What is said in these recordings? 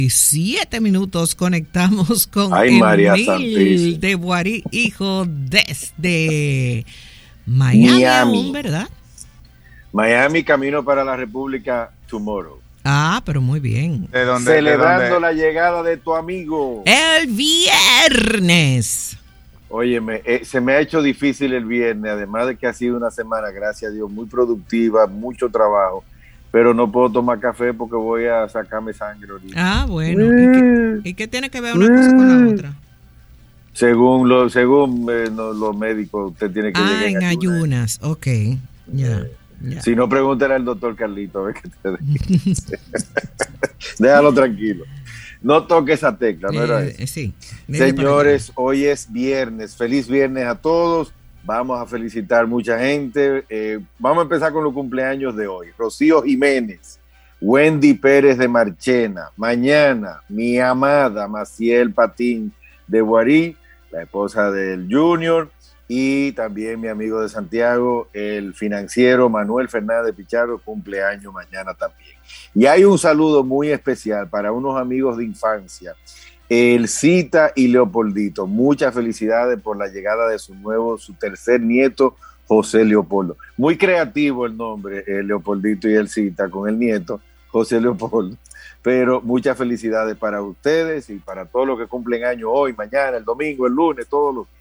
7 minutos conectamos con María Emil de Boarí, hijo, desde Miami aún, ¿verdad? Miami, camino para la República tomorrow. Pero muy bien. Celebrando la llegada de tu amigo. El viernes. Óyeme, se me ha hecho difícil el viernes, además de que ha sido una semana, gracias a Dios, muy productiva, mucho trabajo. Pero no puedo tomar café porque voy a sacarme sangre ahorita. Bueno. ¿Y qué tiene que ver una cosa con la otra? Según los médicos, usted tiene que llegar en ayunas. Ok, ya. Si no, pregúntale al doctor Carlito a ver qué te dice. Déjalo tranquilo. No toque esa tecla, ¿no era eso? Sí. Señores, hoy es viernes. Feliz viernes a todos. Vamos a felicitar mucha gente. Vamos a empezar con los cumpleaños de hoy. Rocío Jiménez, Wendy Pérez de Marchena. Mañana, mi amada Maciel Patín de Boarí, la esposa del Junior, y también mi amigo de Santiago, el financiero Manuel Fernández Pichardo, cumpleaños mañana también. Y hay un saludo muy especial para unos amigos de infancia, el Cita y Leopoldito. Muchas felicidades por la llegada de su tercer nieto, José Leopoldo. Muy creativo el nombre, el Leopoldito y el Cita, con el nieto, José Leopoldo. Pero muchas felicidades para ustedes y para todos los que cumplen años hoy, mañana, el domingo, el lunes, todos los días.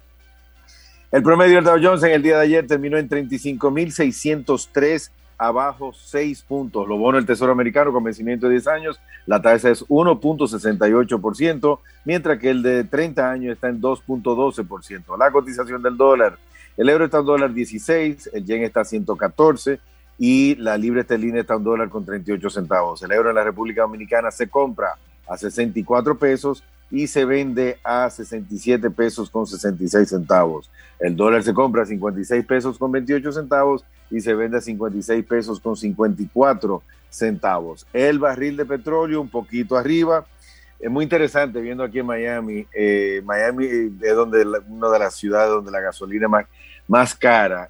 El promedio del Dow Jones en el día de ayer terminó en 35.603, abajo 6 puntos. Los bonos del Tesoro Americano con vencimiento de 10 años, la tasa es 1.68%, mientras que el de 30 años está en 2.12%. La cotización del dólar, el euro está en $1.16, el yen está a 114 y la libra esterlina está a $1.38. El euro en la República Dominicana se compra a 64 pesos y se vende a 67 pesos con 66 centavos. El dólar se compra a 56 pesos con 28 centavos y se vende a 56 pesos con 54 centavos. El barril de petróleo un poquito arriba. Es muy interesante viendo aquí en Miami. Miami es una de las ciudades donde la gasolina más cara.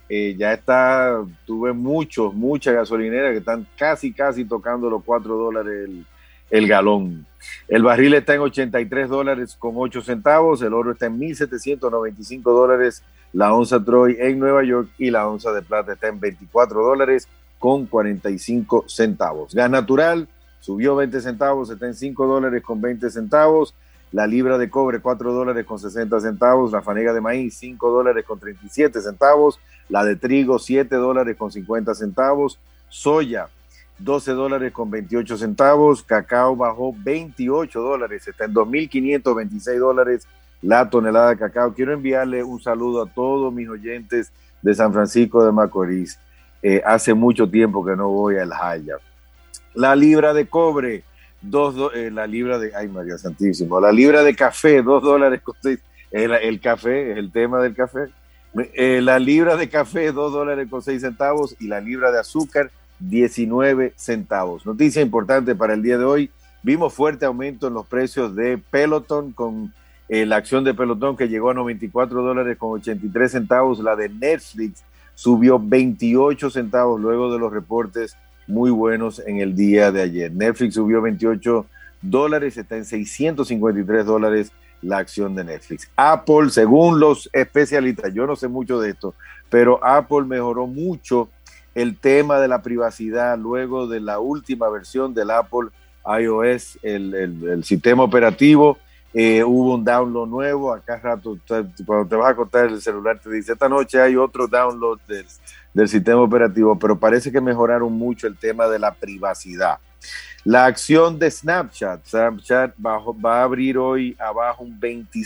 Tuve muchas gasolineras que están casi tocando los $4 el galón. El barril está en $83 con 8 centavos, el oro está en $1,795, la onza Troy en Nueva York y la onza de plata está en $24 con 45 centavos. Gas natural subió 20 centavos, está en $5 con 20 centavos, la libra de cobre $4 con 60 centavos, la fanega de maíz $5 con 37 centavos, la de trigo $7 con 50 centavos, soya $12 con 28 centavos, cacao bajó $28, está en $2,526 la tonelada de cacao. Quiero enviarle un saludo a todos mis oyentes de San Francisco de Macorís. Hace mucho tiempo que no voy al Jaya. La libra de cobre, la libra de, ay María Santísimo, la libra de café, $2 con 6, el café, el tema del café. La libra de café, $2 con 6 centavos y la libra de azúcar, 19 centavos. Noticia importante para el día de hoy, vimos fuerte aumento en los precios de Peloton con la acción de Peloton que llegó a $94 con 83 centavos, la de Netflix subió 28 centavos luego de los reportes muy buenos en el día de ayer. Netflix subió $28, está en $653 la acción de Netflix. Apple, según los especialistas, yo no sé mucho de esto, pero Apple mejoró mucho el tema de la privacidad luego de la última versión del Apple iOS, el sistema operativo. Hubo un download nuevo. Acá rato, cuando te vas a acostar, el celular te dice, esta noche hay otro download del sistema operativo, pero parece que mejoraron mucho el tema de la privacidad. La acción de Snapchat va a abrir hoy abajo un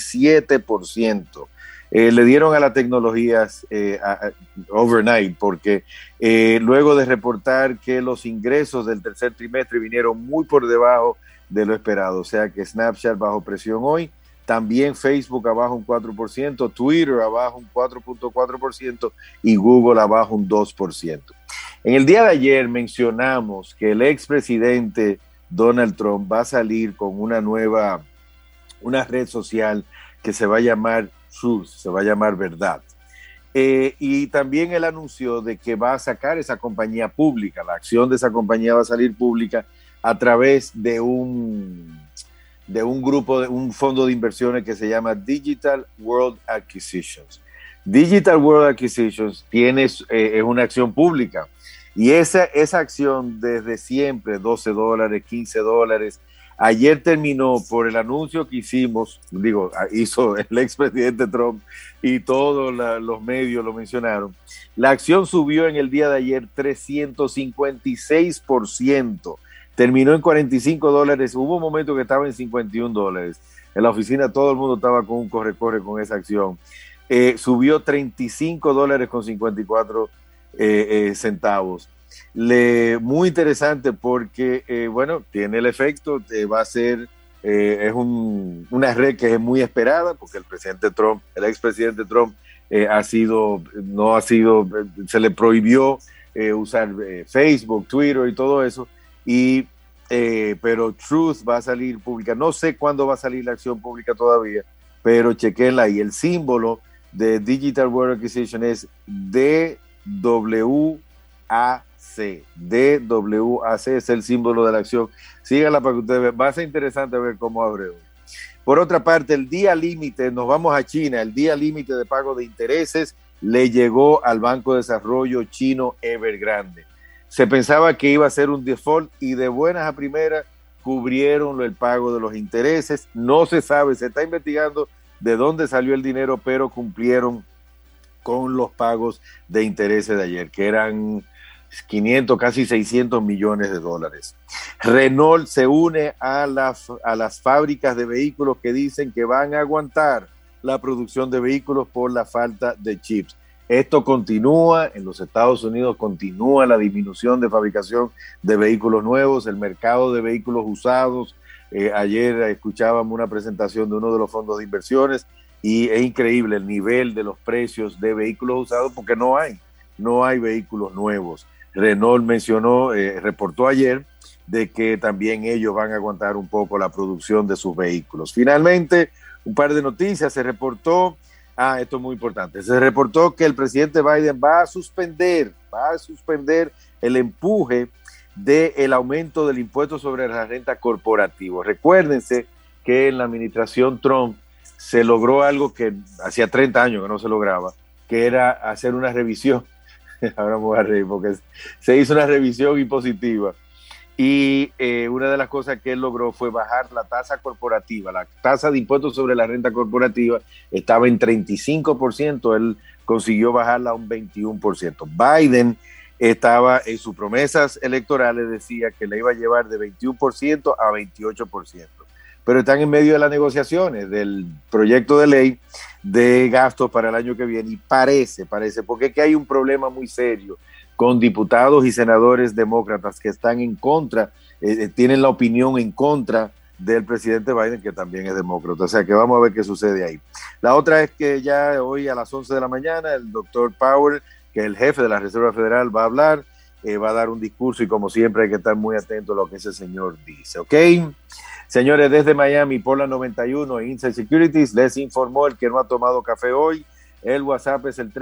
27%. Le dieron a las tecnologías overnight porque luego de reportar que los ingresos del tercer trimestre vinieron muy por debajo de lo esperado, o sea que Snapchat bajo presión hoy, también Facebook abajo un 4%, Twitter abajo un 4.4% y Google abajo un 2%. En el día de ayer mencionamos que el expresidente Donald Trump va a salir con una red social que se va a llamar Truth, se va a llamar Verdad. Y también él anunció de que va a sacar esa compañía pública, la acción de esa compañía va a salir pública a través de un grupo, de un fondo de inversiones que se llama Digital World Acquisitions. Digital World Acquisitions es una acción pública, y esa acción desde siempre, $12, $15, ayer terminó por el anuncio que hizo el expresidente Trump, y todos los medios lo mencionaron. La acción subió en el día de ayer 356%, terminó en $45, hubo un momento que estaba en $51. En la oficina todo el mundo estaba con un corre-corre con esa acción. Subió $35.54 centavos. Muy interesante porque, tiene el efecto, va a ser, es una red que es muy esperada, porque el expresidente Trump, se le prohibió usar Facebook, Twitter y todo eso, pero Truth va a salir pública. No sé cuándo va a salir la acción pública todavía, pero chequenla ahí. El símbolo de Digital World Acquisition es DWAC. DWAC es el símbolo de la acción. Síganla para que ustedes vean. Va a ser interesante ver cómo abre hoy. Por otra parte, el día límite, nos vamos a China, el día límite de pago de intereses le llegó al Banco de Desarrollo Chino Evergrande. Se pensaba que iba a ser un default, y de buenas a primeras cubrieron el pago de los intereses. No se sabe, se está investigando de dónde salió el dinero, pero cumplieron con los pagos de intereses de ayer, que eran 500, casi $600 millones. Renault se une a las fábricas de vehículos que dicen que van a aguantar la producción de vehículos por la falta de chips. Esto continúa, en los Estados Unidos continúa la disminución de fabricación de vehículos nuevos, el mercado de vehículos usados. Ayer escuchábamos una presentación de uno de los fondos de inversiones, y es increíble el nivel de los precios de vehículos usados, porque no hay vehículos nuevos. Renault reportó ayer de que también ellos van a aguantar un poco la producción de sus vehículos. Finalmente, un par de noticias. Se reportó, esto es muy importante, se reportó que el presidente Biden va a suspender el empuje del aumento del impuesto sobre la renta corporativa. Recuérdense que en la administración Trump se logró algo que hacía 30 años que no se lograba, que era hacer una revisión. Ahora me voy a reír porque se hizo una revisión impositiva, y una de las cosas que él logró fue bajar la tasa corporativa. La tasa de impuestos sobre la renta corporativa estaba en 35%, él consiguió bajarla a un 21%. Biden estaba en sus promesas electorales, decía que le iba a llevar de 21% a 28%. Pero están en medio de las negociaciones del proyecto de ley de gastos para el año que viene, y parece, porque es que hay un problema muy serio con diputados y senadores demócratas que están en contra, tienen la opinión en contra del presidente Biden, que también es demócrata. O sea que vamos a ver qué sucede ahí. La otra es que ya hoy a las 11 de la mañana el doctor Powell, que es el jefe de la Reserva Federal, va a hablar, va a dar un discurso, y como siempre hay que estar muy atento a lo que ese señor dice, ¿ok? Señores, desde Miami, por la 91, Inside Securities les informó el que no ha tomado café hoy. El WhatsApp es el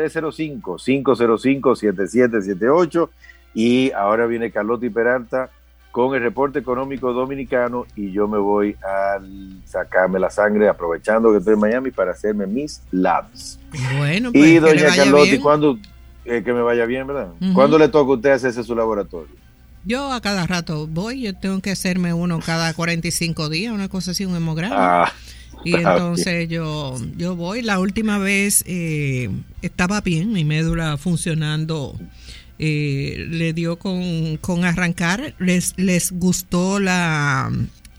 305-505-7778. Y ahora viene Carlotti Peralta con el reporte económico dominicano, y yo me voy a sacarme la sangre, aprovechando que estoy en Miami, para hacerme mis labs. Bueno, pues, y doña Carlotti, ¿cuándo? Que me vaya bien, ¿verdad? Uh-huh. ¿Cuándo le toca a usted hacerse su laboratorio? Yo a cada rato yo tengo que hacerme uno cada 45 días, una cosa así, un hemograma. Y entonces yo voy. La última vez estaba bien, mi médula funcionando, le dio con arrancar, les gustó la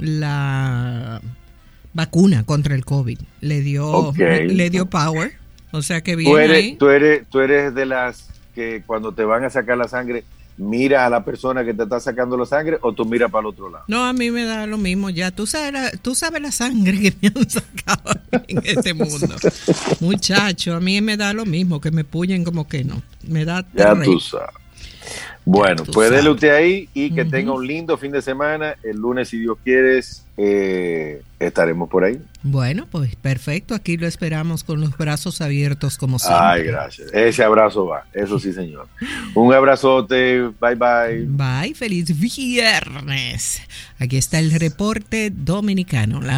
vacuna contra el COVID, le dio power, o sea que bien. Tú eres de las que cuando te van a sacar la sangre, ¿mira a la persona que te está sacando la sangre, o tú miras para el otro lado? No, a mí me da lo mismo ya. Tú sabes la sangre que me han sacado en este mundo. Muchacho, a mí me da lo mismo, que me puyen como que no. Me da terror. Ya tú sabes. Bueno, pues dele usted ahí, y que tenga un lindo fin de semana. El lunes, si Dios quiere, estaremos por ahí. Bueno, pues perfecto, aquí lo esperamos con los brazos abiertos como siempre. Ay, gracias. Ese abrazo va, eso sí, señor. Un abrazote, bye bye. Bye, feliz viernes. Aquí está el reporte dominicano.